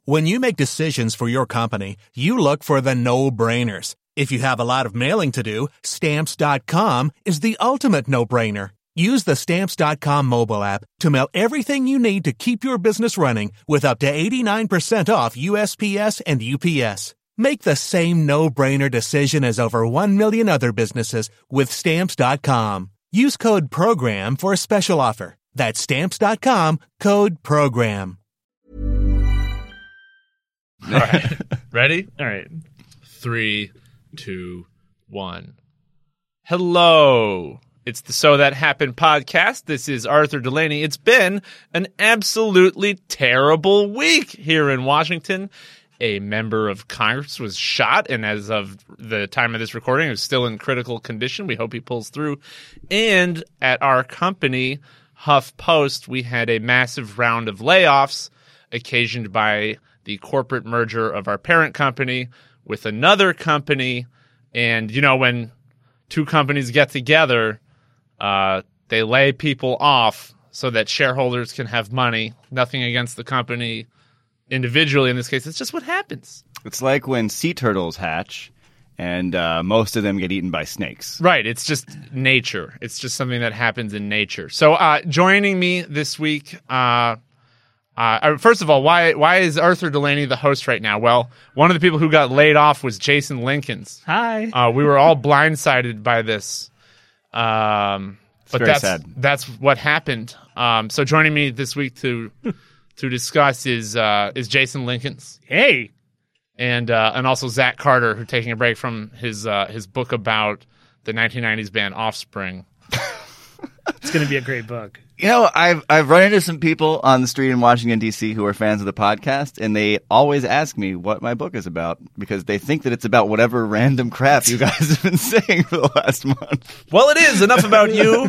When you make decisions for your company, you look for the no-brainers. If you have a lot of mailing to do, Stamps.com is the ultimate no-brainer. Use the Stamps.com mobile app to mail everything you need to keep your business running with up to 89% off USPS and UPS. Make the same no-brainer decision as over 1 million other businesses with Stamps.com. Use code PROGRAM for a special offer. That's Stamps.com, code PROGRAM. All right. Ready? All right. 3, 2, 1. Hello. It's the So That Happened podcast. This is Arthur Delaney. It's been an absolutely terrible week here in Washington. A member of Congress was shot, and as of the time of this recording, is still in critical condition. We hope he pulls through. And at our company, HuffPost, we had a massive round of layoffs occasioned by the corporate merger of our parent company with another company. And, you know, when two companies get together, they lay people off so that shareholders can have money. Nothing against the company individually in this case. It's just what happens. It's like when sea turtles hatch and most of them get eaten by snakes. Right. It's just nature. It's just something that happens in nature. So joining me this week, first of all, why is Arthur Delaney the host right now? Well, one of the people who got laid off was Jason Linkins. Hi. We were all blindsided by this. But very sad. That's what happened. So joining me this week to discuss is Jason Linkins. Hey. And also Zach Carter, who's taking a break from his book about the 1990s band Offspring. It's going to be a great book. You know, I've run into some people on the street in Washington, D.C. who are fans of the podcast, and they always ask me what my book is about because they think that it's about whatever random crap you guys have been saying for the last month. Well, it is. Enough about you.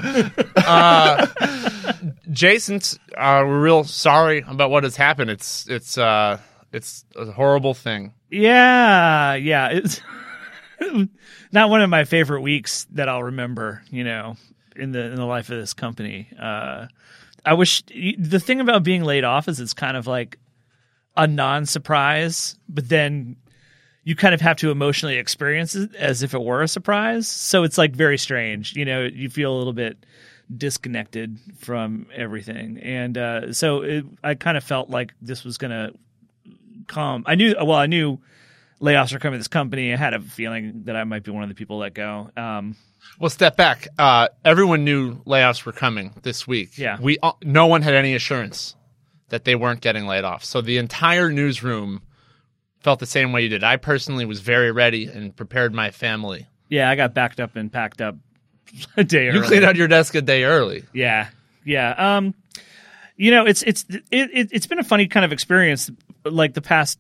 Jason, we're real sorry about what has happened. It's a horrible thing. Yeah. It's not one of my favorite weeks that I'll remember, you know, in the life of this company. I wish the thing about being laid off is it's kind of like a non-surprise, but then you kind of have to emotionally experience it as if it were a surprise. So it's like very strange. You know, you feel a little bit disconnected from everything. And I kind of felt like this was going to come. I knew layoffs were coming to this company. I had a feeling that I might be one of the people let go. Well, step back. Everyone knew layoffs were coming this week. Yeah. No one had any assurance that they weren't getting laid off. So the entire newsroom felt the same way you did. I personally was very ready and prepared my family. Yeah, I got backed up and packed up a day early. You cleaned out your desk a day early. Yeah. You know, it's been a funny kind of experience, like the past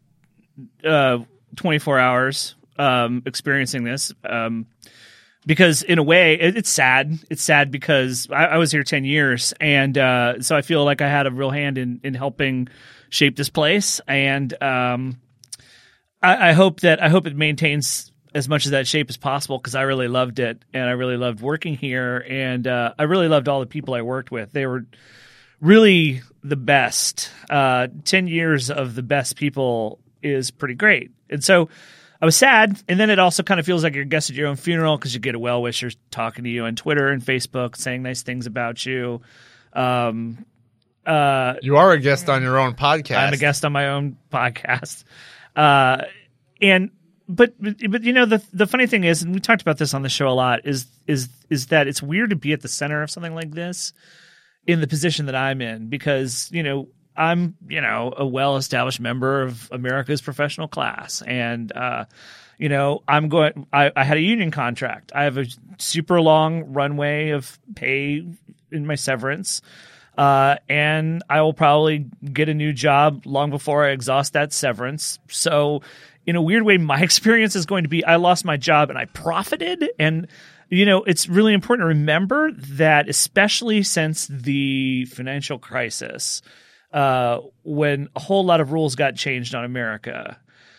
24 hours experiencing this. Because in a way, it's sad. It's sad because I was here 10 years, and so I feel like I had a real hand in helping shape this place. And I hope it maintains as much of that shape as possible because I really loved it, and I really loved working here, and I really loved all the people I worked with. They were really the best. 10 years of the best people is pretty great, and so I was sad, and then it also kind of feels like you're a guest at your own funeral because you get a well-wisher talking to you on Twitter and Facebook, saying nice things about you. You are a guest on your own podcast. I'm a guest on my own podcast. But you know, the funny thing is, and we talked about this on the show a lot, is that it's weird to be at the center of something like this in the position that I'm in because, you know, I'm, you know, a well-established member of America's professional class. And, you know, I had a union contract. I have a super long runway of pay in my severance. And I will probably get a new job long before I exhaust that severance. So in a weird way, my experience is going to be I lost my job and I profited. And, you know, it's really important to remember that, especially since the financial crisis, when a whole lot of rules got changed on America,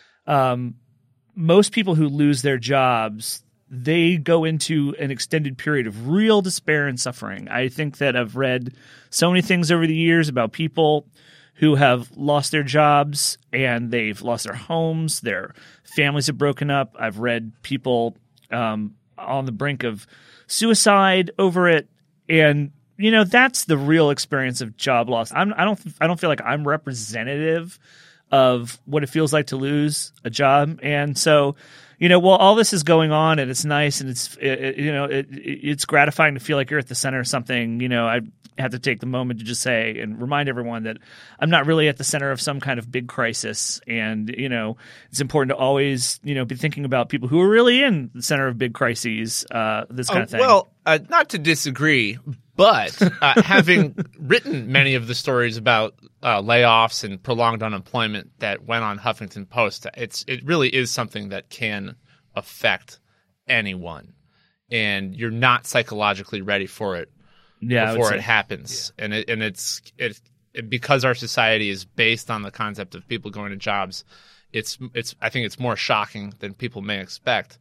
most people who lose their jobs, they go into an extended period of real despair and suffering. I think that I've read so many things over the years about people who have lost their jobs and they've lost their homes. Their families have broken up. I've read people on the brink of suicide over it. And, that's the real experience of job loss. I don't feel like I'm representative of what it feels like to lose a job. And so, while all this is going on and it's nice and it's gratifying to feel like you're at the center of something, I have to take the moment to just say and remind everyone that I'm not really at the center of some kind of big crisis. And, it's important to always, be thinking about people who are really in the center of big crises, this kind of thing. Well, not to disagree, but having written many of the stories about layoffs and prolonged unemployment that went on Huffington Post, it really is something that can affect anyone, and you're not psychologically ready for it before it happens. Yeah. And it's because our society is based on the concept of people going to jobs. I think it's more shocking than people may expect.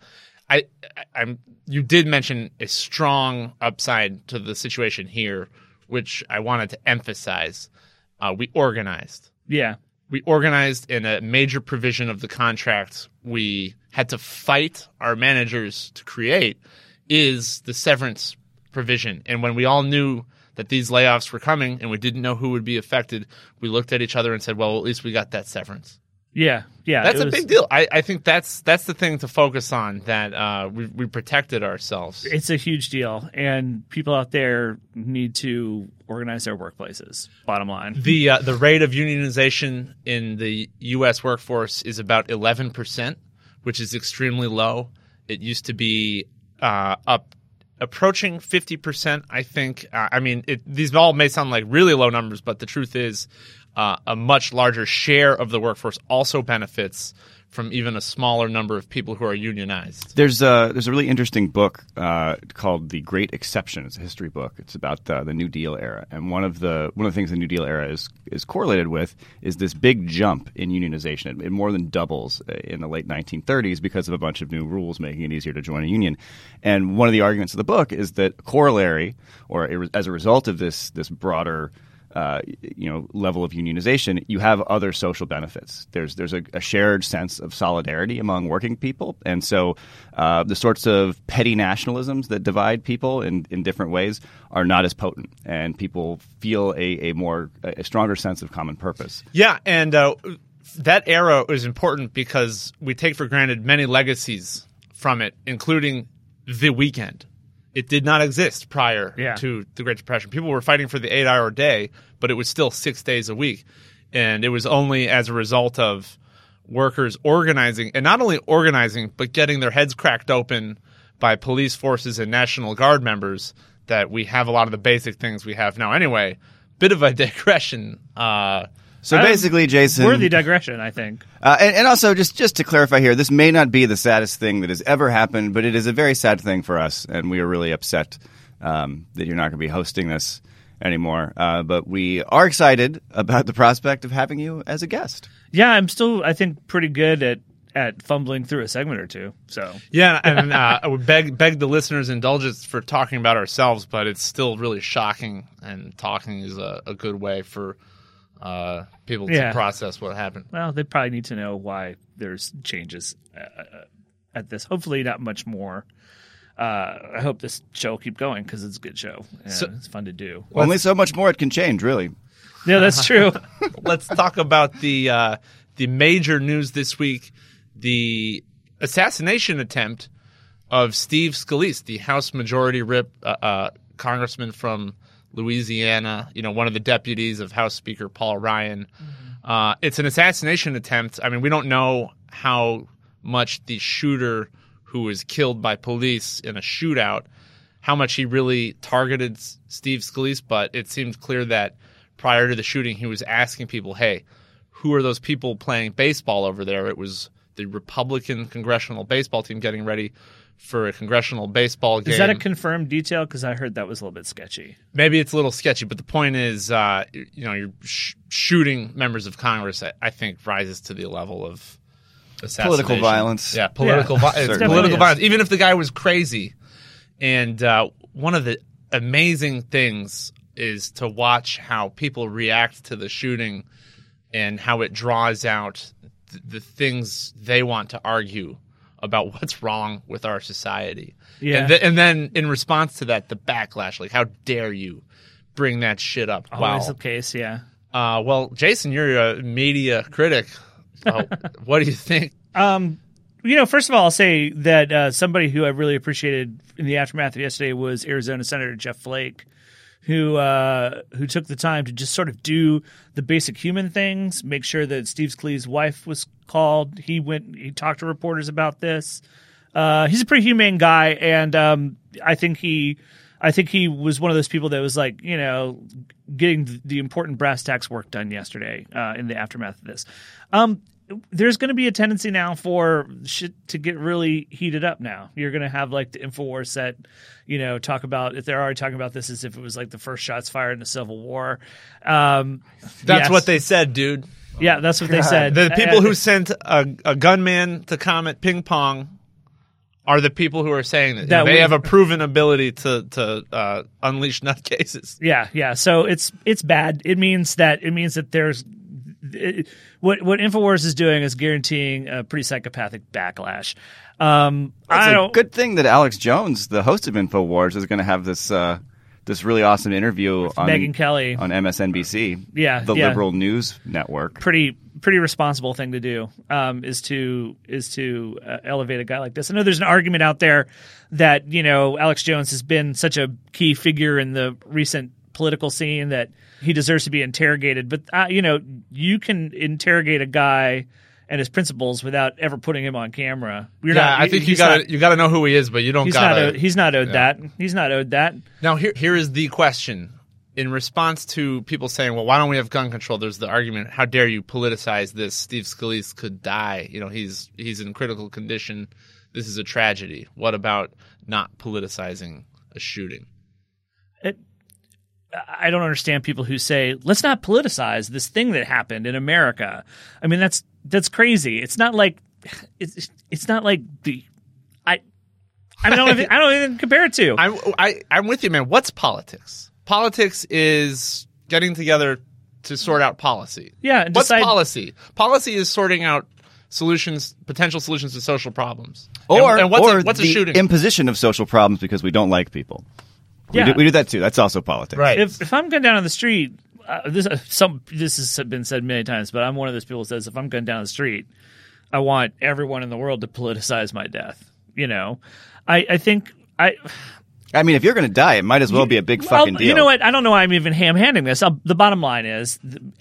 You did mention a strong upside to the situation here, which I wanted to emphasize. We organized. Yeah. We organized in a major provision of the contract we had to fight our managers to create is the severance provision. And when we all knew that these layoffs were coming and we didn't know who would be affected, we looked at each other and said, well, at least we got that severance. Yeah. That's a big deal. I think that's the thing to focus on, that we protected ourselves. It's a huge deal, and people out there need to organize their workplaces, bottom line. The rate of unionization in the U.S. workforce is about 11%, which is extremely low. It used to be approaching 50%, I think. These all may sound like really low numbers, but the truth is a much larger share of the workforce also benefits from even a smaller number of people who are unionized. There's a really interesting book called The Great Exception. It's a history book. It's about the New Deal era, and one of the things the New Deal era is correlated with is this big jump in unionization. It more than doubles in the late 1930s because of a bunch of new rules making it easier to join a union. And one of the arguments of the book is that corollary, or as a result of this broader level of unionization, you have other social benefits. There's a shared sense of solidarity among working people, and so the sorts of petty nationalisms that divide people in different ways are not as potent, and people feel a stronger sense of common purpose. Yeah, and that era is important because we take for granted many legacies from it, including the weekend. It did not exist prior to the Great Depression. People were fighting for the 8-hour day, but it was still 6 days a week. And it was only as a result of workers organizing, and not only organizing, but getting their heads cracked open by police forces and National Guard members, that we have a lot of the basic things we have now. Anyway, bit of a digression. So basically, Jason, worthy digression, I think. And also, just to clarify here, this may not be the saddest thing that has ever happened, but it is a very sad thing for us, and we are really upset that you're not going to be hosting this anymore. But we are excited about the prospect of having you as a guest. Yeah, I'm still, I think, pretty good at fumbling through a segment or two. So yeah, and I would beg the listeners' indulgence for talking about ourselves, but it's still really shocking, and talking is a good way for people to process what happened. Well, they probably need to know why there's changes at this. Hopefully not much more. I hope this show will keep going because it's a good show. And it's fun to do. Only so much more it can change, really. Yeah, that's true. Let's talk about the major news this week. The assassination attempt of Steve Scalise, the House Majority Whip congressman from Louisiana, one of the deputies of House Speaker Paul Ryan. It's an assassination attempt. I mean, we don't know how much the shooter who was killed by police in a shootout, how much he really targeted Steve Scalise, but it seemed clear that prior to the shooting, he was asking people, hey, who are those people playing baseball over there? It was the Republican congressional baseball team getting ready for a congressional baseball game. Is that a confirmed detail? Because I heard that was a little bit sketchy. Maybe it's a little sketchy, but the point is, you're shooting members of Congress, I think, rises to the level of assassination. Political violence. Yeah, political violence. Even if the guy was crazy. And one of the amazing things is to watch how people react to the shooting and how it draws out the things they want to argue about what's wrong with our society. Yeah. And then in response to that, the backlash, like, how dare you bring that shit up? Always the case, yeah. Well, Jason, you're a media critic. What do you think? First of all, I'll say that somebody who I really appreciated in the aftermath of yesterday was Arizona Senator Jeff Flake, who took the time to just sort of do the basic human things, make sure that Steve Scalise's wife was called. He talked to reporters about this. He's a pretty humane guy, and I think he was one of those people that was like, getting the important brass tacks work done yesterday in the aftermath of this. There's going to be a tendency now for shit to get really heated up now. You're going to have like the InfoWars set, talk about, if they're already talking about this as if it was like the first shots fired in the Civil War. That's what they said, dude. Yeah, that's what they said. The people who sent a gunman to Comet Ping Pong are the people who are saying that they have a proven ability to unleash nutcases. Yeah. So it's bad. It means that there's what InfoWars is doing is guaranteeing a pretty psychopathic backlash. It's a good thing that Alex Jones, the host of InfoWars, is going to have this really awesome interview on Megyn Kelly on MSNBC. Yeah, the liberal news network. Pretty responsible thing to do is to elevate a guy like this. I know there's an argument out there that Alex Jones has been such a key figure in the recent political scene that he deserves to be interrogated. But you can interrogate a guy and his principles without ever putting him on camera. I think you got to know who he is, but you don't got to. He's not owed that. He's not owed that. Now here is the question. In response to people saying, well, why don't we have gun control? There's the argument, how dare you politicize this? Steve Scalise could die. He's in critical condition. This is a tragedy. What about not politicizing a shooting? I don't understand people who say, let's not politicize this thing that happened in America. I mean, that's crazy. It's not like I don't even compare it to. I'm with you, man. What's politics? Politics is getting together to sort out policy. Yeah. And what's policy? Policy is sorting out potential solutions to social problems. Or what's a the shooting? Imposition of social problems because we don't like people. Yeah. We do that too. That's also politics. Right. If I'm going down on the street, this has been said many times, but I'm one of those people who says if I'm going down the street, I want everyone in the world to politicize my death. I mean, if you're going to die, it might as well be a big fucking deal. You know what? I don't know why I'm even ham-handing this. The bottom line is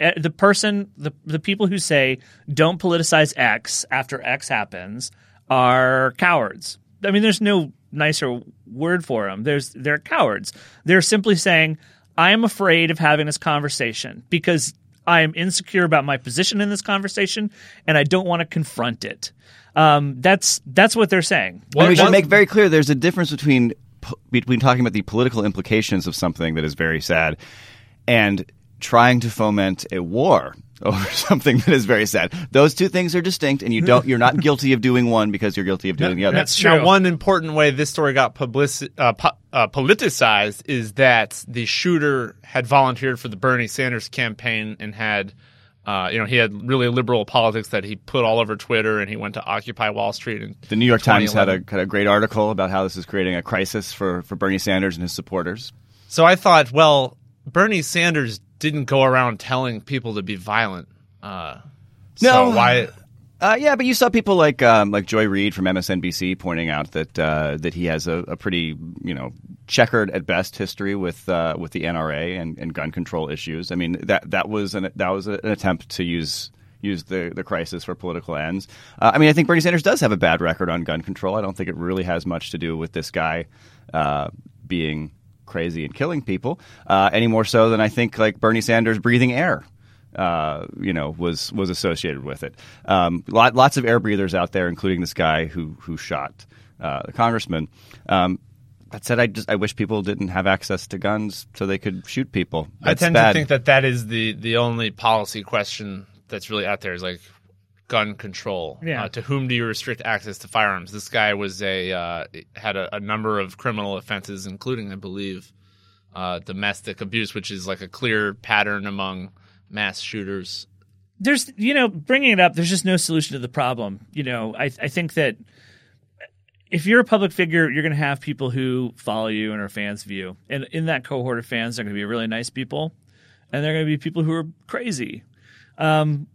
the people who say don't politicize X after X happens are cowards. I mean, there's no nicer word for them. They're cowards. They're simply saying, I am afraid of having this conversation because I am insecure about my position in this conversation and I don't want to confront it. That's what they're saying. And we should make very clear there's a difference between talking about the political implications of something that is very sad and trying to foment a war over something that is very sad. Those two things are distinct, and you're not guilty of doing one because you're guilty of doing the other. That's true. Now, one important way this story got politicized is that the shooter had volunteered for the Bernie Sanders campaign and had he had really liberal politics that he put all over Twitter, and he went to Occupy Wall Street. And the New York Times had a great article about how this is creating a crisis for Bernie Sanders and his supporters. So I thought, well, Bernie Sanders didn't go around telling people to be violent. No, so why? Yeah, but you saw people like Joy Reid from MSNBC pointing out that he has a pretty checkered at best history with the NRA and gun control issues. I mean that was an attempt to use the crisis for political ends. I mean, I think Bernie Sanders does have a bad record on gun control. I don't think it really has much to do with this guy being crazy and killing people any more so than I think like Bernie Sanders breathing air. Was associated with it. Lots of air breathers out there, including this guy who shot the congressman. That said, I wish people didn't have access to guns so they could shoot people. That's I tend bad. to think that is the only policy question that's really out there is like gun control. Yeah. To whom do you restrict access to firearms? This guy was had a number of criminal offenses, including, I believe, domestic abuse, which is like a clear pattern among mass shooters. There's, bringing it up, there's just no solution to the problem. I think that if you're a public figure, you're going to have people who follow you and are fans of you. And in that cohort of fans, they're going to be really nice people, and they're going to be people who are crazy. And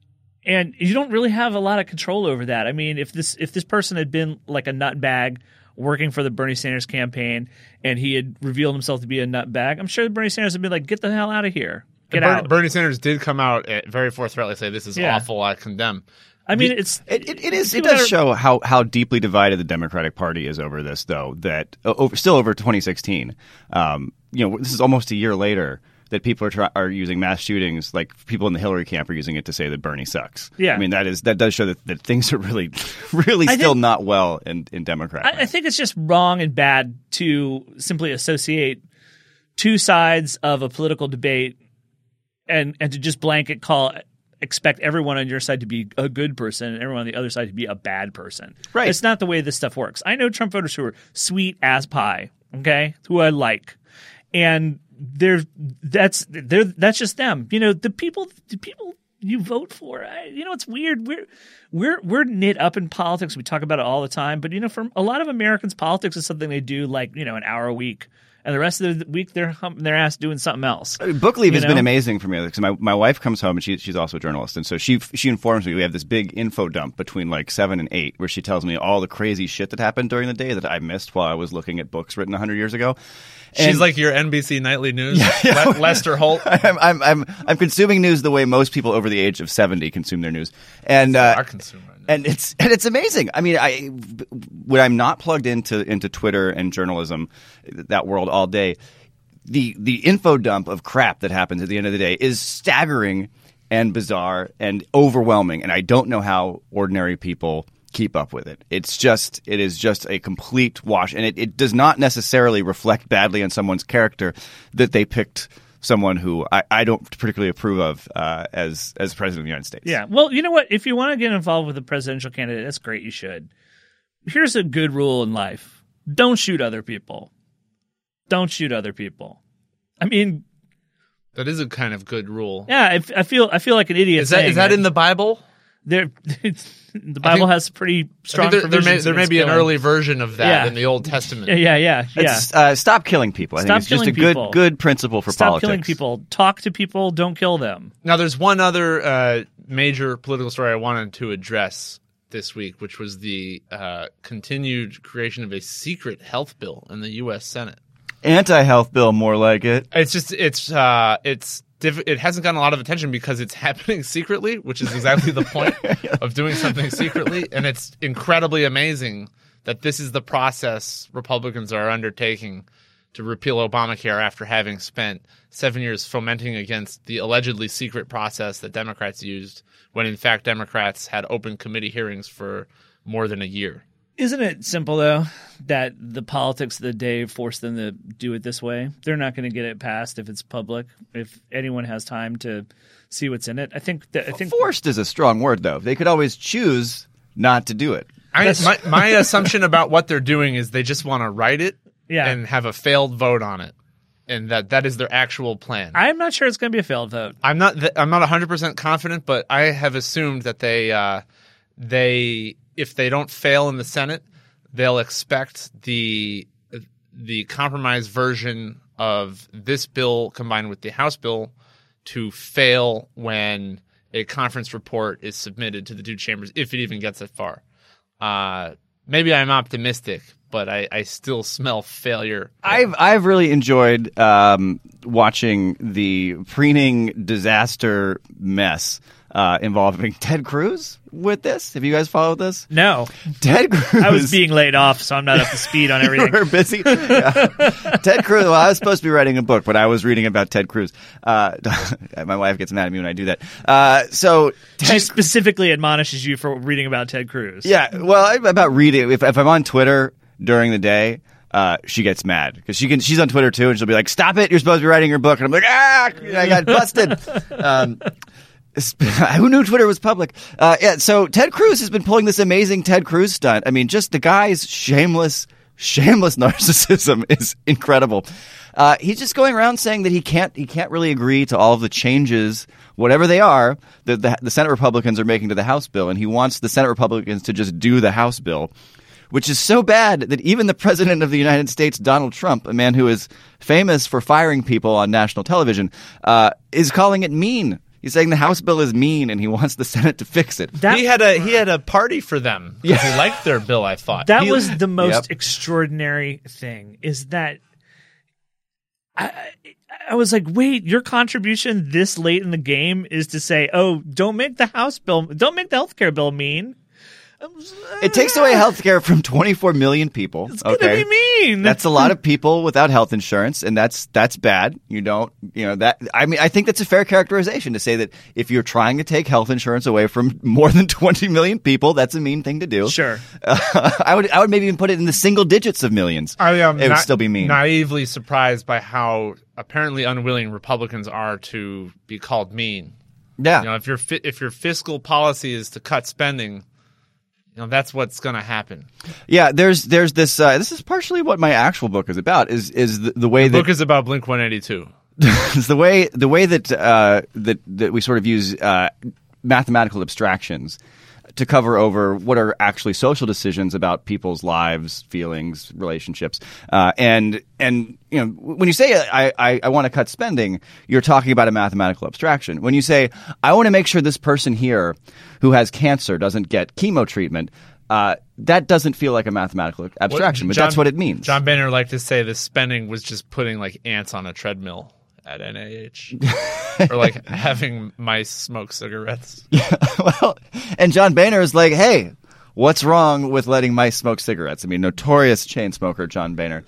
you don't really have a lot of control over that. I mean, if this person had been like a nutbag working for the Bernie Sanders campaign and he had revealed himself to be a nutbag, I'm sure BernieAnders would be like, get the hell out of here. Get out. Bernie Sanders did come out very forthrightly say, this is awful, I condemn. I mean, it does show how deeply divided the Democratic Party is over this, though. That still over 2016, this is almost a year later that people are using mass shootings. Like people in the Hillary camp are using it to say that Bernie sucks. Yeah, I mean that does show that things are really still not well in Democrats. I think it's just wrong and bad to simply associate two sides of a political debate and to just blanket expect everyone on your side to be a good person and everyone on the other side to be a bad person. Right. It's not the way this stuff works. I know Trump voters who are sweet as pie, okay, who I like. And that's just them. The people you vote for. It's weird. We're knit up in politics. We talk about it all the time. But for a lot of Americans, politics is something they do like an hour a week. And the rest of the week, they're humping their ass doing something else. Book leave has been amazing for me because my wife comes home and she's also a journalist, and so she informs me. We have this big info dump between like 7 and 8 where she tells me all the crazy shit that happened during the day that I missed while I was looking at books written 100 years ago. She's like your NBC Nightly News, Lester Holt. I'm consuming news the way most people over the age of 70 consume their news, and I consume right now. And it's amazing. I mean, when I'm not plugged into Twitter and journalism, that world all day, the info dump of crap that happens at the end of the day is staggering and bizarre and overwhelming, and I don't know how ordinary people keep up with it. It is just a complete wash, and it does not necessarily reflect badly on someone's character that they picked someone who I don't particularly approve of as president of the United States. Yeah. Well, you know what? If you want to get involved with a presidential candidate, that's great. You should. Here's a good rule in life. Don't shoot other people. Don't shoot other people. I mean, that is a kind of good rule. Yeah. I feel like an idiot. Is that in the Bible? The Bible has pretty strong provisions. There may be an early version of that in the Old Testament. Yeah. Stop killing people. I think it's just a good principle for politics. Stop killing people. Talk to people. Don't kill them. Now, there's one other major political story I wanted to address this week, which was the continued creation of a secret health bill in the U.S. Senate. Anti-health bill, more like it. It hasn't gotten a lot of attention because it's happening secretly, which is exactly the point of doing something secretly. And it's incredibly amazing that this is the process Republicans are undertaking to repeal Obamacare after having spent 7 years fomenting against the allegedly secret process that Democrats used when, in fact, Democrats had open committee hearings for more than a year. Isn't it simple, though, that the politics of the day force them to do it this way? They're not going to get it passed if it's public, if anyone has time to see what's in it. I think forced is a strong word, though. They could always choose not to do it. My assumption about what they're doing is they just want to write it and have a failed vote on it, and that is their actual plan. I'm not sure it's going to be a failed vote. I'm not 100% confident, but I have assumed that they if they don't fail in the Senate, they'll expect the compromise version of this bill combined with the House bill to fail when a conference report is submitted to the two chambers, if it even gets that far. Maybe I'm optimistic, but I still smell failure. I've really enjoyed watching the preening disaster mess involving Ted Cruz with this. Have you guys followed this? No. Ted Cruz. I was being laid off, so I'm not up to speed on everything. You were busy? Yeah. Ted Cruz. Well, I was supposed to be writing a book, but I was reading about Ted Cruz. My wife gets mad at me when I do that. She specifically admonishes you for reading about Ted Cruz. Yeah. Well, about reading. If I'm on Twitter during the day, she gets mad because she's on Twitter too, and she'll be like, "Stop it! You're supposed to be writing your book." And I'm like, I got busted. Who knew Twitter was public? So Ted Cruz has been pulling this amazing Ted Cruz stunt. I mean, just the guy's shameless shameless narcissism is incredible. He's just going around saying that he can't really agree to all of the changes, whatever they are, that the Senate Republicans are making to the House bill, and he wants the Senate Republicans to just do the House bill, which is so bad that even the President of the United States, Donald Trump, a man who is famous for firing people on national television, is calling it mean. He's saying the House bill is mean, and he wants the Senate to fix it. He had a party for them. Yeah. He liked their bill, I thought. That was the most extraordinary thing, is that I was like, wait, your contribution this late in the game is to say, oh, don't make the healthcare bill mean. It takes away health care from 24 million people. It's going to be mean. That's a lot of people without health insurance, and that's bad. I think that's a fair characterization to say that if you're trying to take health insurance away from more than 20 million people, that's a mean thing to do. Sure. I would maybe even put it in the single digits of millions. It would still be mean. Naively surprised by how apparently unwilling Republicans are to be called mean. Yeah. If your fiscal policy is to cut spending, that's what's going to happen. Yeah, there's this. This is partially what my actual book is about. Is the way the book is about Blink-182. It's the way that we sort of use mathematical abstractions to cover over what are actually social decisions about people's lives, feelings, relationships, and when you say I want to cut spending, you're talking about a mathematical abstraction. When you say I want to make sure this person here who has cancer doesn't get chemo treatment, that doesn't feel like a mathematical abstraction, but that's what it means. John Boehner liked to say the spending was just putting like ants on a treadmill at NIH, or like having mice smoke cigarettes. Yeah, well, and John Boehner is like, hey, what's wrong with letting mice smoke cigarettes? I mean, notorious chain smoker John Boehner.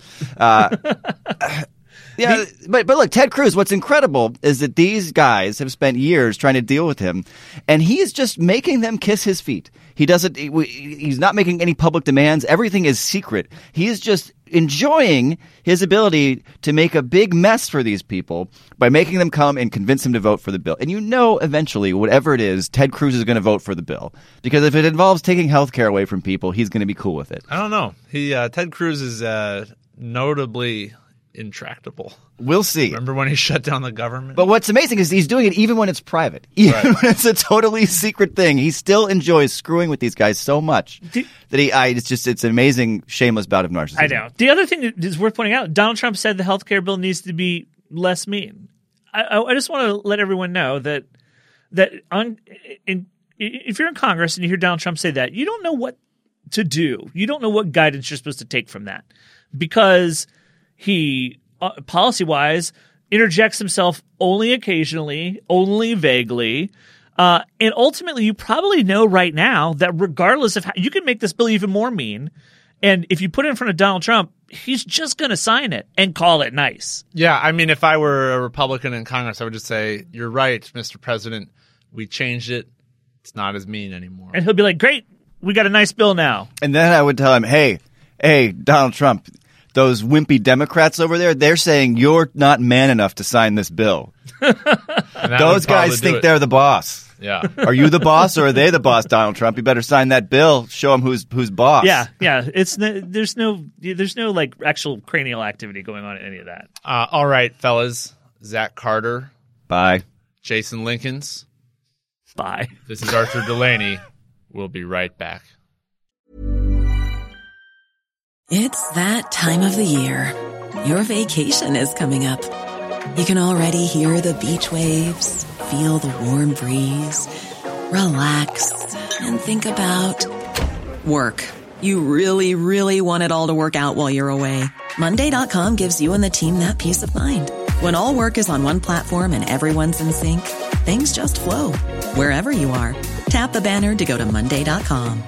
Yeah, but look, Ted Cruz, what's incredible is that these guys have spent years trying to deal with him, and he's just making them kiss his feet. He's not making any public demands. Everything is secret. He is just enjoying his ability to make a big mess for these people by making them come and convince them to vote for the bill. And eventually, whatever it is, Ted Cruz is going to vote for the bill. Because if it involves taking health care away from people, he's going to be cool with it. I don't know. Ted Cruz is notably intractable. We'll see. Remember when he shut down the government? But what's amazing is he's doing it even when it's private. Even when it's a totally secret thing. He still enjoys screwing with these guys so much that it's an amazing, shameless bout of narcissism. I know. The other thing that is worth pointing out, Donald Trump said the health care bill needs to be less mean. I just want to let everyone know that if you're in Congress and you hear Donald Trump say that, you don't know what to do. You don't know what guidance you're supposed to take from that, because he, policy-wise, interjects himself only occasionally, only vaguely, and ultimately you probably know right now that regardless of how – you can make this bill even more mean, and if you put it in front of Donald Trump, he's just going to sign it and call it nice. Yeah, I mean, if I were a Republican in Congress, I would just say, you're right, Mr. President. We changed it. It's not as mean anymore. And he'll be like, great, we got a nice bill now. And then I would tell him, hey, Donald Trump – those wimpy Democrats over there, they're saying you're not man enough to sign this bill. Those guys think they're the boss. Yeah. Are you the boss or are they the boss, Donald Trump? You better sign that bill. Show them who's boss. Yeah. There's no like actual cranial activity going on in any of that. All right, fellas. Zach Carter. Bye. Jason Lincolns. Bye. This is Arthur Delaney. We'll be right back. It's that time of the year. Your vacation is coming up. You can already hear the beach waves, feel the warm breeze, relax, and think about work. You really, really want it all to work out while you're away. Monday.com gives you and the team that peace of mind. When all work is on one platform and everyone's in sync, things just flow. Wherever you are, tap the banner to go to Monday.com.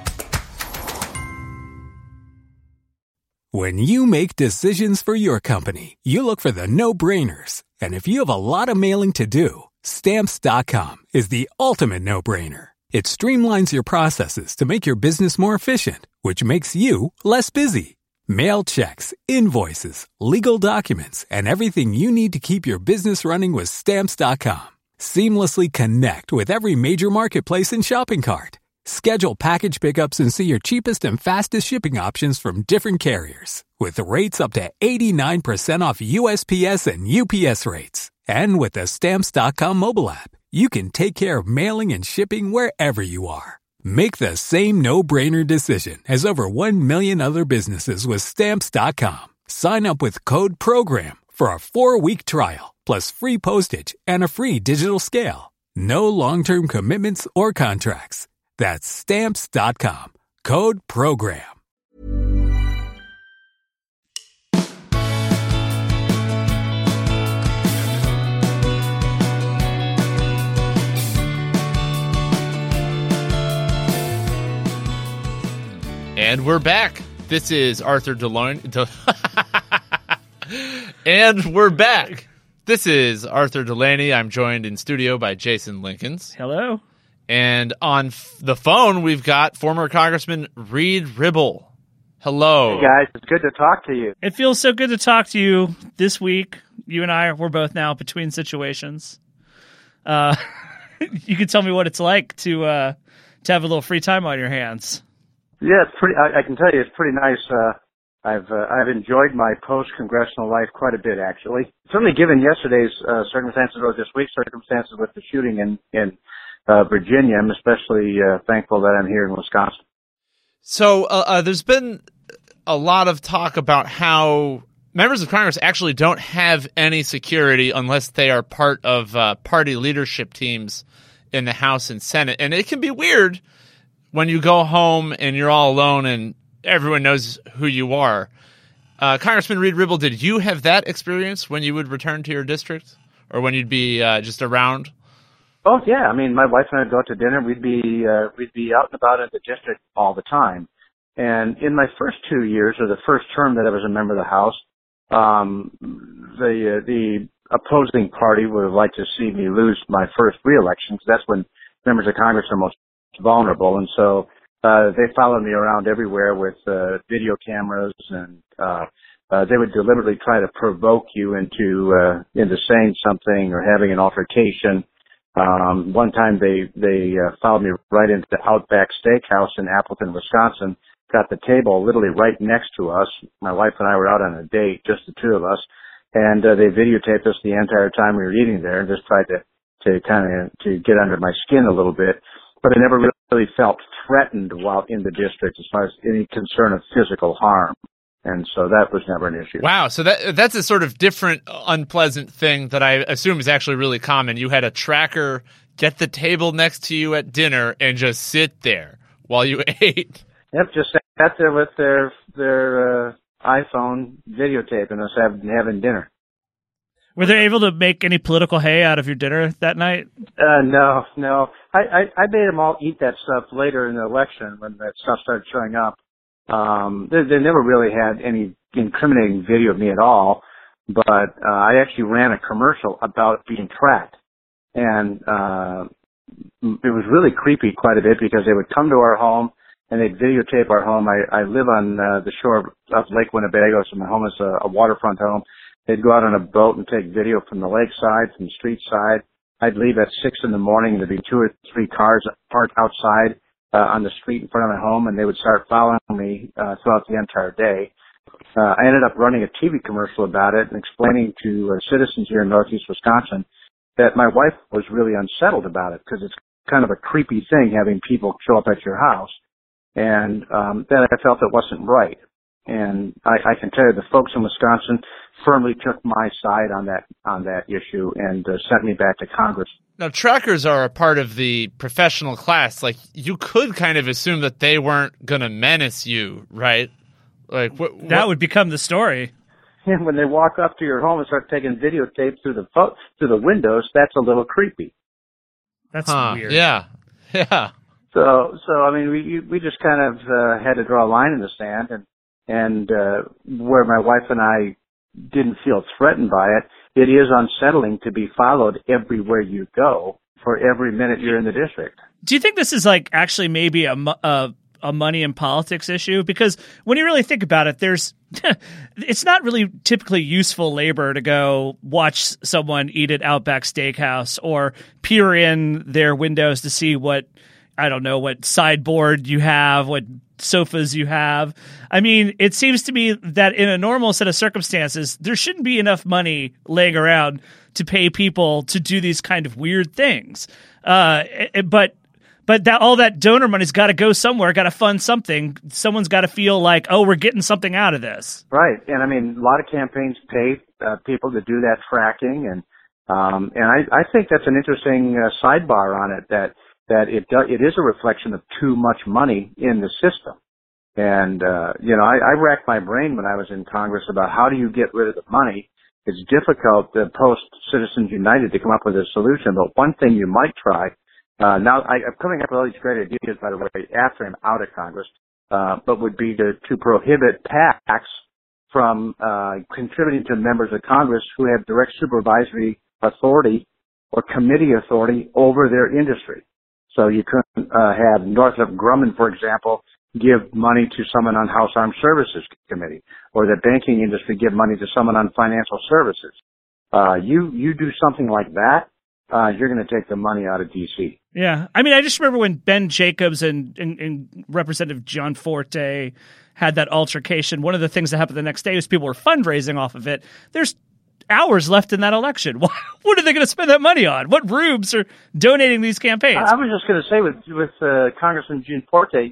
When you make decisions for your company, you look for the no-brainers. And if you have a lot of mailing to do, Stamps.com is the ultimate no-brainer. It streamlines your processes to make your business more efficient, which makes you less busy. Mail checks, invoices, legal documents, and everything you need to keep your business running with Stamps.com. Seamlessly connect with every major marketplace and shopping cart. Schedule package pickups and see your cheapest and fastest shipping options from different carriers, with rates up to 89% off USPS and UPS rates. And with the Stamps.com mobile app, you can take care of mailing and shipping wherever you are. Make the same no-brainer decision as over 1 million other businesses with Stamps.com. Sign up with code PROGRAM for a 4-week trial, plus free postage and a free digital scale. No long-term commitments or contracts. That's Stamps.com. Code PROGRAM. And we're back. This is Arthur Delaney. And we're back. This is Arthur Delaney. I'm joined in studio by Jason Linkins. Hello. And on the phone, we've got former Congressman Reed Ribble. Hello. Hey, guys. It's good to talk to you. It feels so good to talk to you this week. You and I, we're both now between situations. You can tell me what it's like to have a little free time on your hands. Yeah, it's pretty. I can tell you, it's pretty nice. I've enjoyed my post-congressional life quite a bit, actually. Certainly, given yesterday's circumstances or this week's circumstances with the shooting in Virginia, I'm especially thankful that I'm here in Wisconsin. So there's been a lot of talk about how members of Congress actually don't have any security unless they are part of party leadership teams in the House and Senate, and it can be weird when you go home and you're all alone and everyone knows who you are. Congressman Reed Ribble, did you have that experience when you would return to your district or when you'd be just around? Oh, yeah. I mean, my wife and I'd go out to dinner. We'd be out and about in the district all the time. And in my first 2 years, or the first term that I was a member of the House, the opposing party would have liked to see me lose my first re-election, because that's when members of Congress are most vulnerable, and so they followed me around everywhere with video cameras, and they would deliberately try to provoke you into saying something or having an altercation. One time they followed me right into the Outback Steakhouse in Appleton, Wisconsin, got the table literally right next to us. My wife and I were out on a date, just the two of us, and they videotaped us the entire time we were eating there and just tried to get under my skin a little bit. But I never really felt threatened while in the district as far as any concern of physical harm. And so that was never an issue. Wow. So that's a sort of different, unpleasant thing that I assume is actually really common. You had a tracker get the table next to you at dinner and just sit there while you ate. Yep, just sat there with their iPhone videotaping us having dinner. Were they able to make any political hay out of your dinner that night? No. I made them all eat that stuff later in the election when that stuff started showing up. They never really had any incriminating video of me at all, but I actually ran a commercial about being tracked. And it was really creepy quite a bit because they would come to our home and they'd videotape our home. I live on the shore of Lake Winnebago, so my home is a waterfront home. They'd go out on a boat and take video from the lakeside, from the street side. I'd leave at 6 in the morning, and there'd be 2 or 3 cars parked outside on the street in front of my home, and they would start following me throughout the entire day. I ended up running a TV commercial about it and explaining to citizens here in Northeast Wisconsin that my wife was really unsettled about it because it's kind of a creepy thing having people show up at your house. And then I felt it wasn't right. And I can tell you the folks in Wisconsin firmly took my side on that issue and sent me back to Congress. Now, trackers are a part of the professional class. Like, you could kind of assume that they weren't going to menace you, right? Like that would become the story. And when they walk up to your home and start taking videotape through the windows, that's a little creepy. That's weird. Yeah. So I mean, we just kind of had to draw a line in the sand, and where my wife and I didn't feel threatened by it, it is unsettling to be followed everywhere you go for every minute you're in the district. Do you think this is like actually maybe a money and politics issue? Because when you really think about it, it's not really typically useful labor to go watch someone eat at Outback Steakhouse or peer in their windows to see what I don't know what sideboard you have, what sofas you have. I mean, it seems to me that in a normal set of circumstances, there shouldn't be enough money laying around to pay people to do these kind of weird things. But that all that donor money's got to go somewhere, got to fund something. Someone's got to feel like, oh, we're getting something out of this. Right. And I mean, a lot of campaigns pay people to do that fracking. And I think that's an interesting sidebar on it, that it is a reflection of too much money in the system. And, I racked my brain when I was in Congress about how do you get rid of the money. It's difficult post Citizens United to come up with a solution, but one thing you might try. Now, I'm coming up with all these great ideas, by the way, after I'm out of Congress, but would be to prohibit PACs from contributing to members of Congress who have direct supervisory authority or committee authority over their industry. So you couldn't have Northrop Grumman, for example, give money to someone on House Armed Services Committee, or the banking industry give money to someone on Financial Services. You do something like that, you're going to take the money out of D.C. Yeah. I mean, I just remember when Ben Jacobs and Representative John Forte had that altercation. One of the things that happened the next day was people were fundraising off of it. There's hours left in that election. What are they going to spend that money on? What rubes are donating these campaigns? I was just going to say with Congressman John Forte,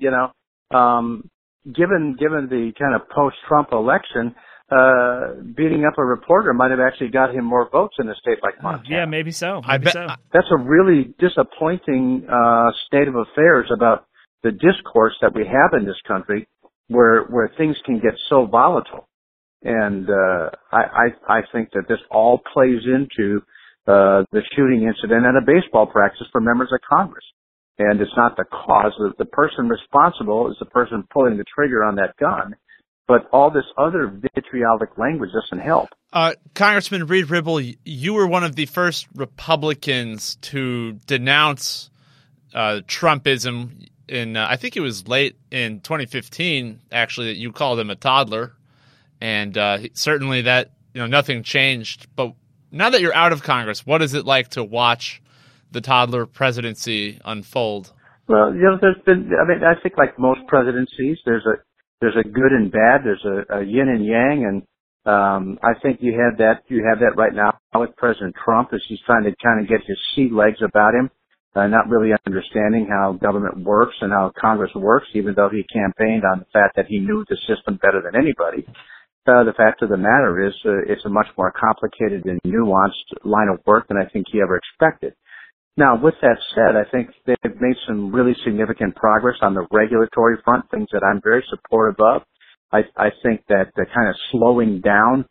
given the kind of post-Trump election, beating up a reporter might have actually got him more votes in a state like Montana. Yeah, maybe so. That's a really disappointing state of affairs about the discourse that we have in this country, where things can get so volatile. And I think that this all plays into the shooting incident at a baseball practice for members of Congress. And it's not the cause. The person responsible is the person pulling the trigger on that gun. But all this other vitriolic language doesn't help. Congressman Reed Ribble, you were one of the first Republicans to denounce Trumpism in, I think it was late in 2015, actually, that you called him a toddler. And certainly that, nothing changed. But now that you're out of Congress, what is it like to watch the toddler presidency unfold? Well, there's been, I think like most presidencies, there's a good and bad, there's a yin and yang, and I think you have that right now with President Trump, as he's trying to kind of get his sea legs about him, not really understanding how government works and how Congress works, even though he campaigned on the fact that he knew the system better than anybody. The fact of the matter is, it's a much more complicated and nuanced line of work than I think he ever expected. Now, with that said, I think they've made some really significant progress on the regulatory front, things that I'm very supportive of. I think that the kind of slowing down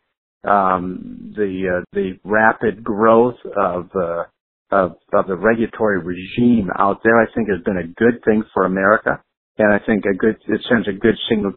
the rapid growth of the regulatory regime out there, I think has been a good thing for America, and I think it sends a good signal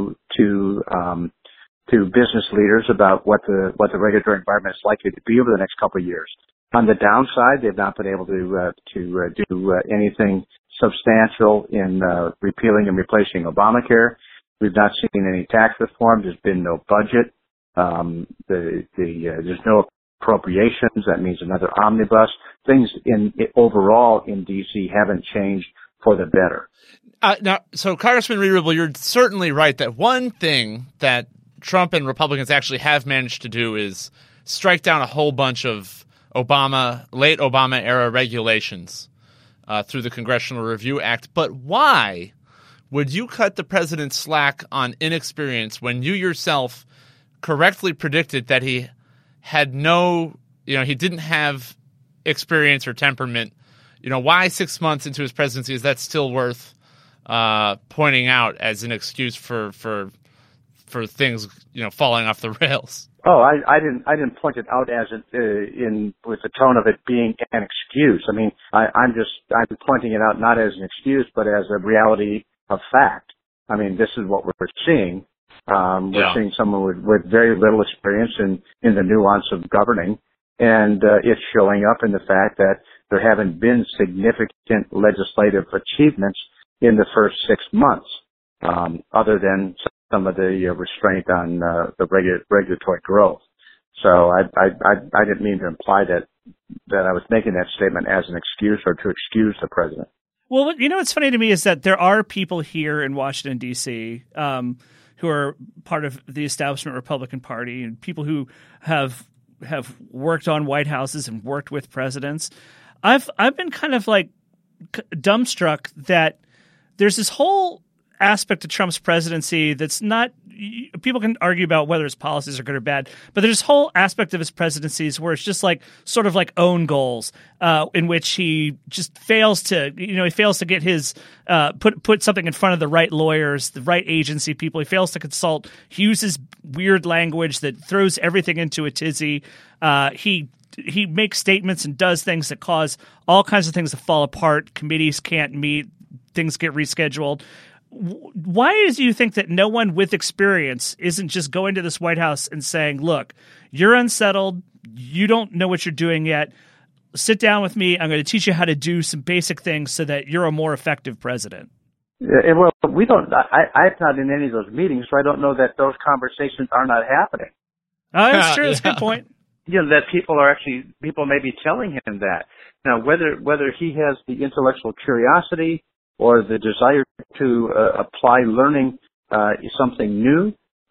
to business leaders about what the regulatory environment is likely to be over the next couple of years. On the downside, they've not been able to do anything substantial in repealing and replacing Obamacare. We've not seen any tax reform. There's been no budget. There's no appropriations. That means another omnibus. Things overall in D.C. haven't changed for the better. Now, so Congressman Reed Ribble, you're certainly right that one thing that Trump and Republicans actually have managed to do is strike down a whole bunch of late Obama era regulations through the Congressional Review Act. But why would you cut the president slack on inexperience when you yourself correctly predicted that he had he didn't have experience or temperament? Why 6 months into his presidency is that still worth pointing out as an excuse for things, falling off the rails? Oh, I didn't point it out as with the tone of it being an excuse. I mean, I'm pointing it out not as an excuse, but as a reality of fact. I mean, this is what we're seeing. We're seeing someone with very little experience in the nuance of governing, and it's showing up in the fact that there haven't been significant legislative achievements in the first 6 months, other than some of the restraint on the regulatory growth. So I didn't mean to imply that I was making that statement as an excuse or to excuse the president. Well, you know what's funny to me is that there are people here in Washington, D.C., who are part of the establishment Republican Party and people who have worked on White Houses and worked with presidents. I've been kind of like dumbstruck that there's this whole aspect of Trump's presidency that's not – people can argue about whether his policies are good or bad, but there's this whole aspect of his presidencies where it's just like sort of like own goals in which he just fails to get his put something in front of the right lawyers, the right agency people. He fails to consult. He uses weird language that throws everything into a tizzy. He makes statements and does things that cause all kinds of things to fall apart. Committees can't meet. Things get rescheduled. Why do you think that no one with experience isn't just going to this White House and saying, look, you're unsettled. You don't know what you're doing yet. Sit down with me. I'm going to teach you how to do some basic things so that you're a more effective president. Yeah, well, we don't. I'm not in any of those meetings, so I don't know that those conversations are not happening. Oh, that's true. That's a good point. That people may be telling him that. Now, whether he has the intellectual curiosity or the desire to apply learning something new,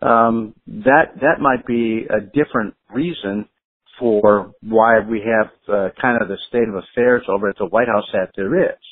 that might be a different reason for why we have kind of the state of affairs over at the White House that there is.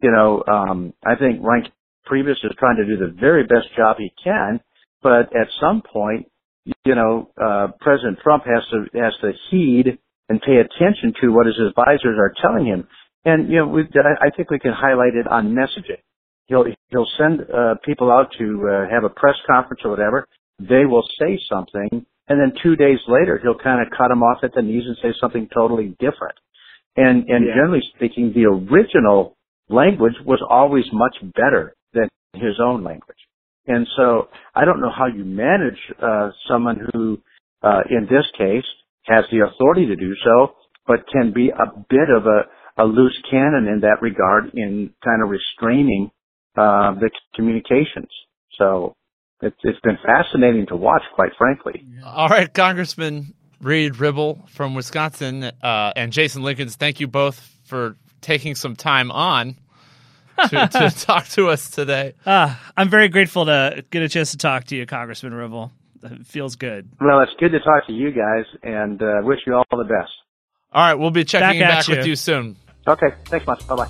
I think Reince Priebus is trying to do the very best job he can, but at some point, President Trump has to heed and pay attention to what his advisors are telling him. And, I think we can highlight it on messaging. He'll send people out to have a press conference or whatever. They will say something, and then 2 days later, he'll kind of cut them off at the knees and say something totally different. And generally speaking, the original language was always much better than his own language. And so I don't know how you manage someone who, in this case, has the authority to do so, but can be a bit of a loose cannon in that regard in kind of restraining the communications. So it's been fascinating to watch, quite frankly. All right, Congressman Reed Ribble from Wisconsin and Jason Linkins, thank you both for taking some time on to talk to us today. I'm very grateful to get a chance to talk to you, Congressman Ribble. It feels good. Well, it's good to talk to you guys, and wish you all the best. All right, we'll be checking back with you soon. Okay, thanks much. Bye-bye.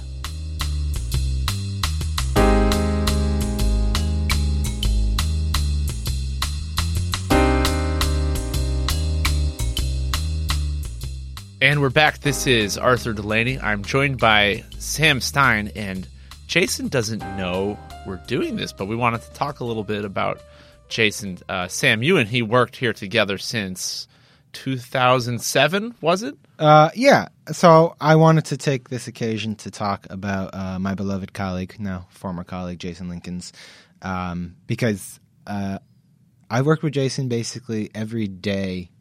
And we're back. This is Arthur Delaney. I'm joined by Sam Stein, and Jason doesn't know we're doing this, but we wanted to talk a little bit about Jason. Sam, you and he worked here together since 2007, was it? Yeah. So I wanted to take this occasion to talk about my beloved colleague, now former colleague, Jason Linkins, because I worked with Jason basically every day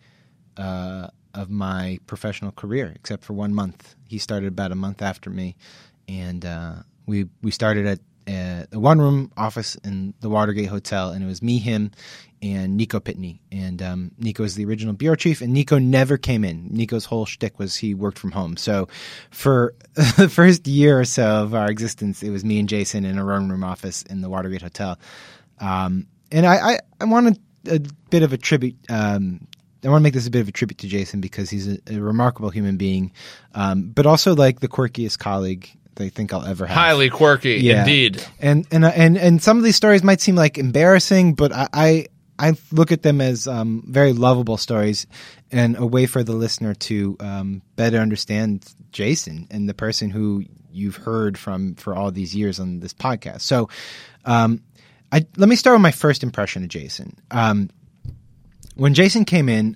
of my professional career, except for 1 month. He started about a month after me, and we started at a one-room office in the Watergate Hotel, and it was me, him, and Nico Pitney. And Nico is the original bureau chief, and Nico never came in. Nico's whole shtick was he worked from home. So for the first year or so of our existence, it was me and Jason in a one-room office in the Watergate Hotel. And I wanted a bit of a tribute. I want to make this a bit of a tribute to Jason because he's a remarkable human being, but also like the quirkiest colleague I think I'll ever have. Highly quirky, indeed. And some of these stories might seem like embarrassing, but I look at them as very lovable stories and a way for the listener to better understand Jason and the person who you've heard from for all these years on this podcast. So let me start with my first impression of Jason. When Jason came in,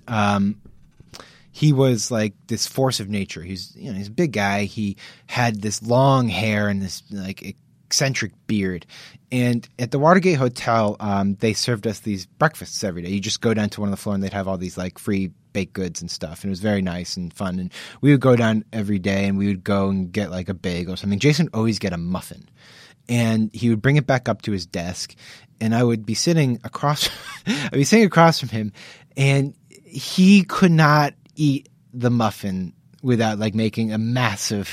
he was like this force of nature. He's a big guy. He had this long hair and this like eccentric beard. And at the Watergate Hotel, they served us these breakfasts every day. You just go down to one of the floor and they'd have all these like free baked goods and stuff. And it was very nice and fun. And we would go down every day and we would go and get like a bagel or something. Jason would always get a muffin. And he would bring it back up to his desk. And I would be sitting across from him, and he could not eat the muffin without like making a massive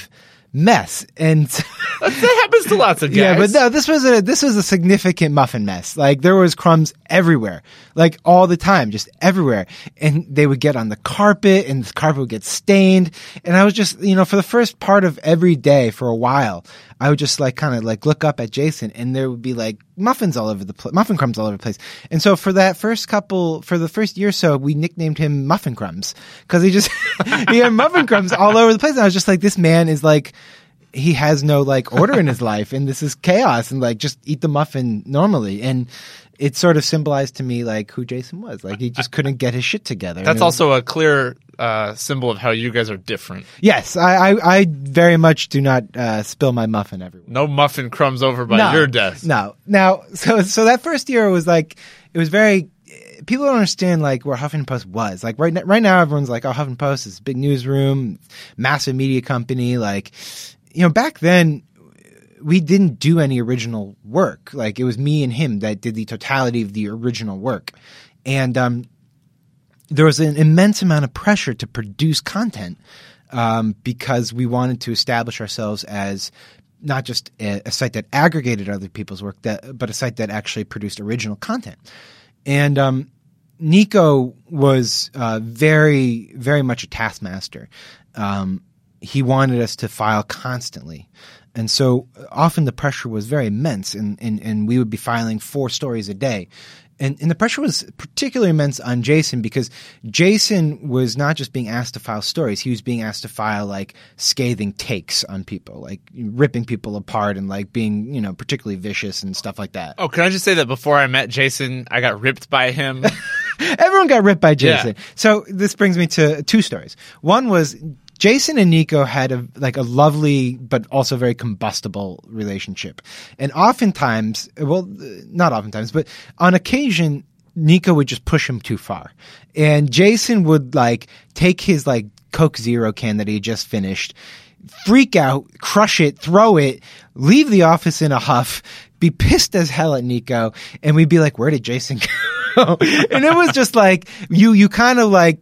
mess. And That happens to lots of guys. yeah, but no, this was a significant muffin mess. Like there was crumbs everywhere, like all the time, just everywhere. And they would get on the carpet and the carpet would get stained. And I was just, for the first part of every day for a while, I would just like kind of like look up at Jason and there would be like muffin crumbs all over the place. And so for the first year or so, we nicknamed him Muffin Crumbs because he had muffin crumbs all over the place. And I was just like, this man is like, he has no like order in his life and this is chaos and like just eat the muffin normally. And it sort of symbolized to me like who Jason was. Like he just couldn't get his shit together. That's also a clear symbol of how you guys are different. Yes, I very much do not spill my muffin everywhere. No muffin crumbs over by your desk. No. Now, so that first year was like, it was very, people don't understand like where Huffington Post was. Like right now everyone's like, oh, Huffington Post is a big newsroom, massive media company. Like, back then we didn't do any original work. Like it was me and him that did the totality of the original work. And there was an immense amount of pressure to produce content because we wanted to establish ourselves as not just a site that aggregated other people's work, but a site that actually produced original content. And Nico was very, very much a taskmaster. He wanted us to file constantly. And so often the pressure was very immense, and we would be filing 4 stories a day. And the pressure was particularly immense on Jason because Jason was not just being asked to file stories. He was being asked to file like scathing takes on people, like ripping people apart and like being, particularly vicious and stuff like that. Oh, can I just say that before I met Jason, I got ripped by him? Everyone got ripped by Jason. Yeah. So this brings me to 2 stories. One was Jason and Nico had a lovely but also very combustible relationship. And oftentimes, well, not oftentimes, but on occasion, Nico would just push him too far. And Jason would like take his like Coke Zero can that he had just finished, freak out, crush it, throw it, leave the office in a huff, be pissed as hell at Nico, and we'd be like, where did Jason go? And it was just like, you kind of like,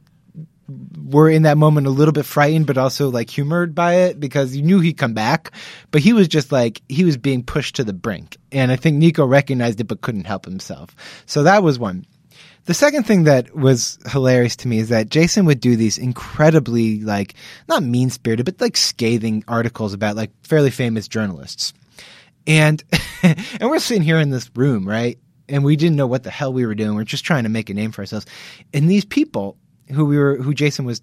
were in that moment a little bit frightened, but also like humored by it because you knew he'd come back, but he was just like, he was being pushed to the brink. And I think Nico recognized it, but couldn't help himself. So that was one. The second thing that was hilarious to me is that Jason would do these incredibly like, not mean-spirited, but like scathing articles about like fairly famous journalists. And, and we're sitting here in this room, right? And we didn't know what the hell we were doing. We're just trying to make a name for ourselves. And these people who Jason was,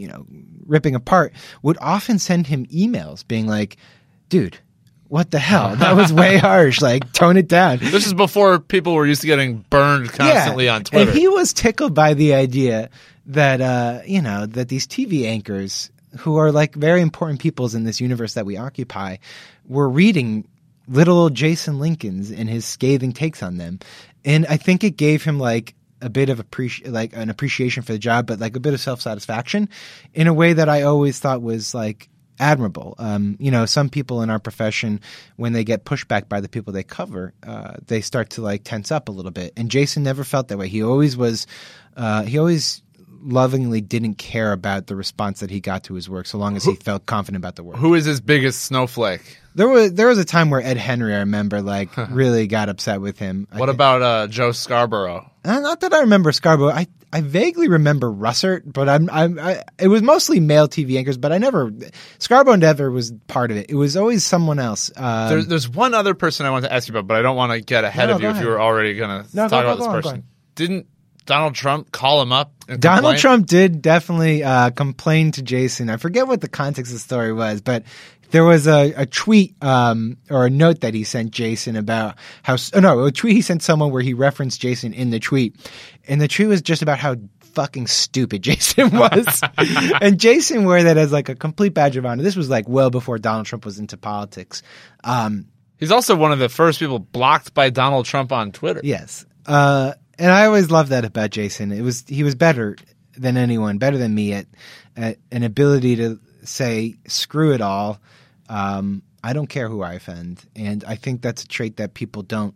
ripping apart would often send him emails being like, dude, what the hell? That was way harsh. Like, tone it down. This is before people were used to getting burned constantly on Twitter. And he was tickled by the idea that, that these TV anchors who are like very important peoples in this universe that we occupy were reading little old Jason Lincoln's and his scathing takes on them. And I think it gave him like a bit of an appreciation for the job, but like a bit of self-satisfaction in a way that I always thought was like admirable. Some people in our profession, when they get pushback by the people they cover, they start to like tense up a little bit. And Jason never felt that way. He always was, he always lovingly didn't care about the response that he got to his work so long as he felt confident about the work. Who is his biggest snowflake? There was a time where Ed Henry, I remember, like really got upset with him. What about Joe Scarborough? Not that I remember Scarborough. I vaguely remember Russert, but it was mostly male TV anchors. But Scarborough never was part of it. It was always someone else. There's one other person I want to ask you about, but I don't want to get ahead of you if you were already going to talk about this person. Didn't Donald Trump call him up? Donald Trump did definitely complain to Jason. I forget what the context of the story was, but there was a tweet or a note that he sent Jason about a tweet he sent someone where he referenced Jason in the tweet. And the tweet was just about how fucking stupid Jason was. And Jason wore that as like a complete badge of honor. This was like well before Donald Trump was into politics. He's also one of the first people blocked by Donald Trump on Twitter. Yes. And I always loved that about Jason. He was better than anyone, better than me at an ability to say, screw it all. I don't care who I offend. And I think that's a trait that people don't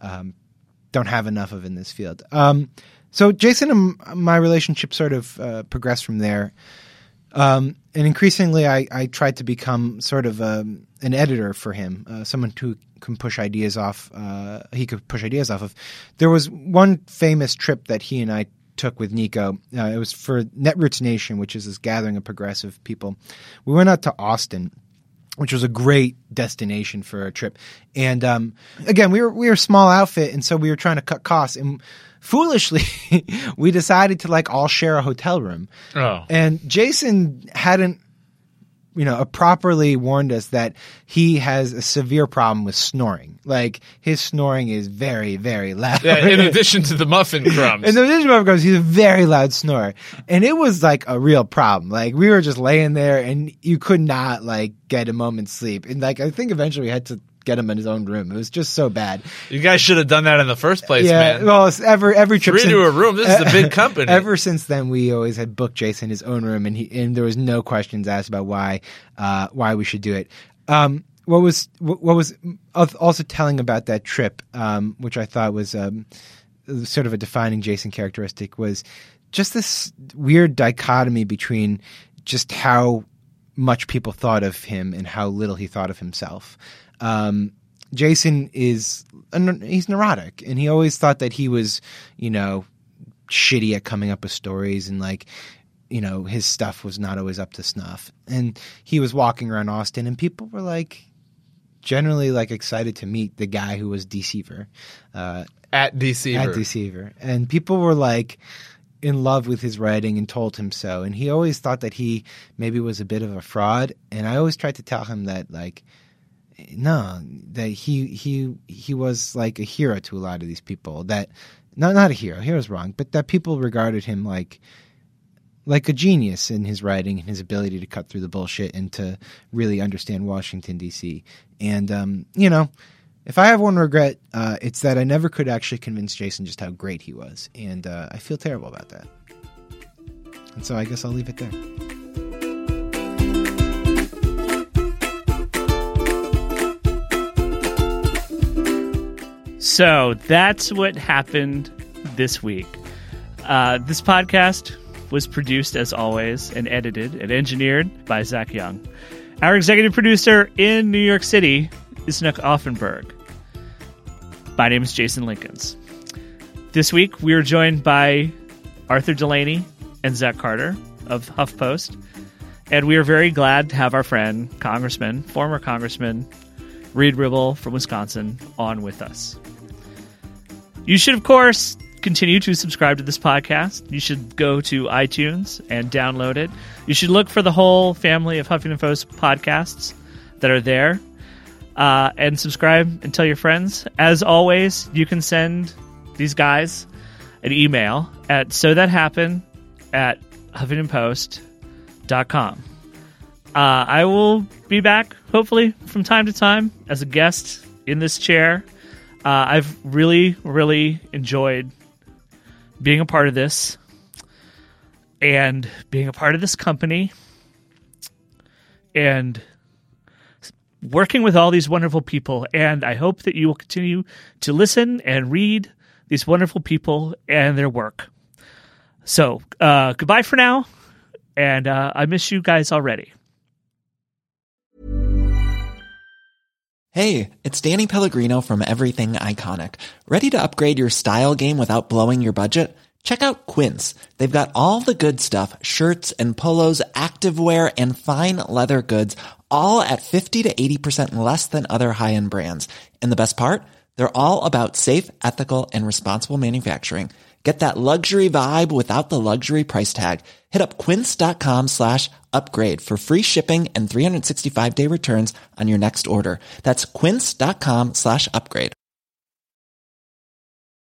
have enough of in this field. So Jason and my relationship sort of progressed from there. And increasingly, I tried to become sort of an editor for him, someone who can push ideas off. He could push ideas off of. There was one famous trip that he and I took with Nico. It was for Netroots Nation, which is this gathering of progressive people. We went out to Austin, which was a great destination for a trip. And again, we were a small outfit, and so we were trying to cut costs. And foolishly, we decided to all share a hotel room. Oh. And Jason hadn't, properly warned us that he has a severe problem with snoring. His snoring is very, very loud. Yeah, in addition to the muffin crumbs. In addition to the muffin crumbs, he's a very loud snorer. And it was a real problem. We were just laying there and you could not get a moment's sleep. And I think eventually we had to get him in his own room. It was just so bad. You guys should have done that in the first place, man. Well, every trip 3 to a room. This is a big company. Ever since then, we always had booked Jason his own room, and there was no questions asked about why we should do it. What was also telling about that trip, which I thought was sort of a defining Jason characteristic, was just this weird dichotomy between just how much people thought of him and how little he thought of himself. Jason he's neurotic, and he always thought that he was, shitty at coming up with stories, and his stuff was not always up to snuff. And he was walking around Austin, and people were generally excited to meet the guy who was Deceiver, at Deceiver, and people were in love with his writing and told him so. And he always thought that he maybe was a bit of a fraud, and I always tried to tell him that no, that he was a hero to a lot of these people. That not a hero. Hero's wrong, but that people regarded him like a genius in his writing and his ability to cut through the bullshit and to really understand Washington D.C. And if I have one regret, it's that I never could actually convince Jason just how great he was, and I feel terrible about that. And so I guess I'll leave it there. So that's what happened this week. This podcast was produced, as always, and edited and engineered by Zach Young. Our executive producer in New York City is Nook Offenberg. My name is Jason Linkins. This week, we are joined by Arthur Delaney and Zach Carter of HuffPost, and we are very glad to have our friend, former Congressman Reed Ribble from Wisconsin, on with us. You should, of course, continue to subscribe to this podcast. You should go to iTunes and download it. You should look for the whole family of Huffington Post podcasts that are there, and subscribe and tell your friends. As always, you can send these guys an email at sothathappened@huffingtonpost.com. I will be back, hopefully, from time to time as a guest in this chair. I've really, really enjoyed being a part of this and being a part of this company and working with all these wonderful people. And I hope that you will continue to listen and read these wonderful people and their work. So goodbye for now. And I miss you guys already. Hey, it's Danny Pellegrino from Everything Iconic. Ready to upgrade your style game without blowing your budget? Check out Quince. They've got all the good stuff, shirts and polos, activewear, and fine leather goods, all at 50 to 80% less than other high-end brands. And the best part? They're all about safe, ethical, and responsible manufacturing. Get that luxury vibe without the luxury price tag. Hit up quince.com/upgrade for free shipping and 365-day returns on your next order. That's quince.com/upgrade.